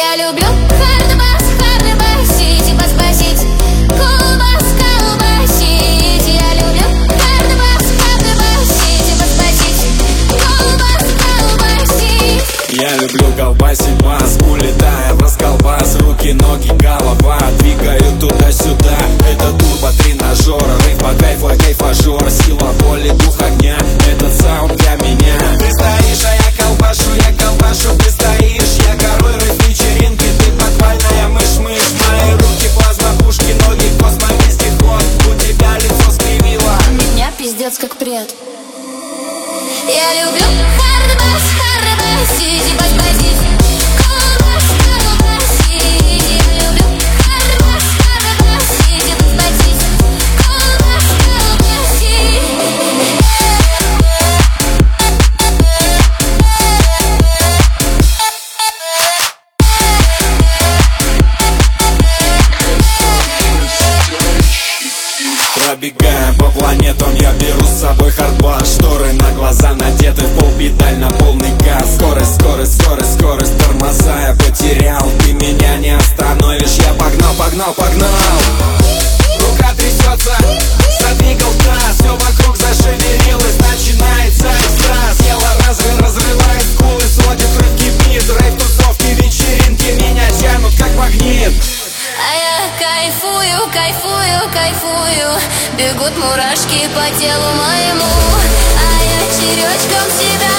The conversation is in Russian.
Я люблю хардбас, хардбасить, басбасить, колбас, колбасить. Я люблю хардбас, хардбасить, басбасить, колбас, колбасить. Я люблю колбасить бас, улетая в расколбас. Руки, ноги, голова, двигаю туда-сюда. Это турбо-тренажер, рейв по кайфу, кайфажор. Сила воли, дух огня, этот саунд для меня. Ты стоишь, а я колбашу, ты стоишь. Я король рейв-вечеринки, ты подвальная мышь-мышь. Мои руки плазма-пушки, ноги космо-вездеход. У тебя лицо скривило, Меня пиздец как пред. Я люблю хардбас, хардбасить, басбасить, колбас, колбасить. Я люблю хардбас, хардбасить, басбасить, колбас, колбасить. Пробегая по планетам, я беру с собой хардбас. Шторы на глаза надеты, в полпедаль на полный газ. Скорость, скорость, скорость, скорость, тормоза я потерял. Ты меня не остановишь, я погнал, погнал, погнал. Рука трясется, задвигал таз, все вокруг зашевелилось, начинается экстаз. Тело разрывает скулы, сводит рыбки бит. Рейв, тусовки, вечеринки меня тянут как магнит. А я кайфую, кайфую, кайфую. Бегут мурашки по телу моему. А я черечком себя